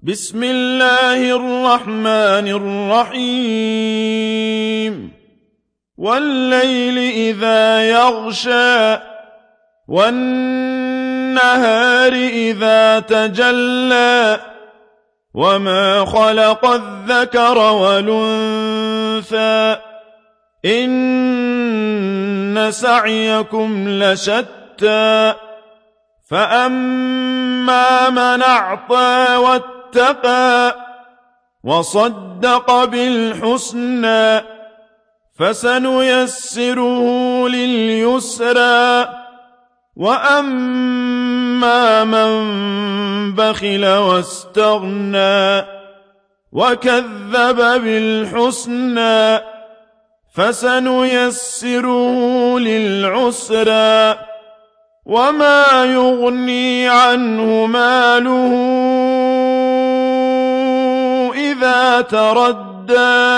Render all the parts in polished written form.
بسم الله الرحمن الرحيم والليل إذا يغشى والنهار إذا تجلى وما خلق الذكر والأنثى إن سعيكم لشتى فأما من أعطى واتقى وصدق بالحسنى فسنيسره لليسرى وأما من بخل واستغنى وكذب بالحسنى فسنيسره للعسرى وما يغني عنه ماله إذا تردى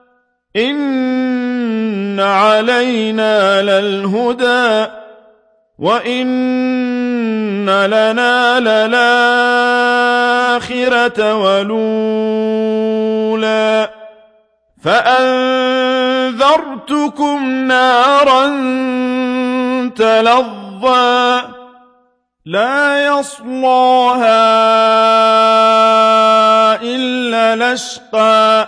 إن علينا للهدى وإن لنا للآخرة والأولى فأنذرتكم نارا تلظى لا يصلاها إلا الأشقى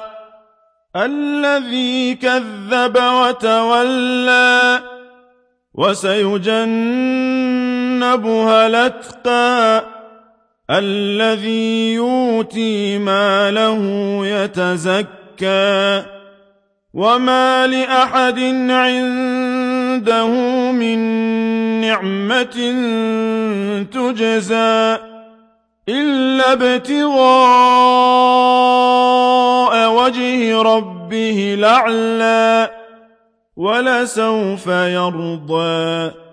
الذي كذب وتولى وسيجنبها الأتقى الذي يؤتي ماله يتزكى وما لأحد عنده من نعمة تجزى إلا ابتغاء وجه ربه الأعلى ولسوف يرضى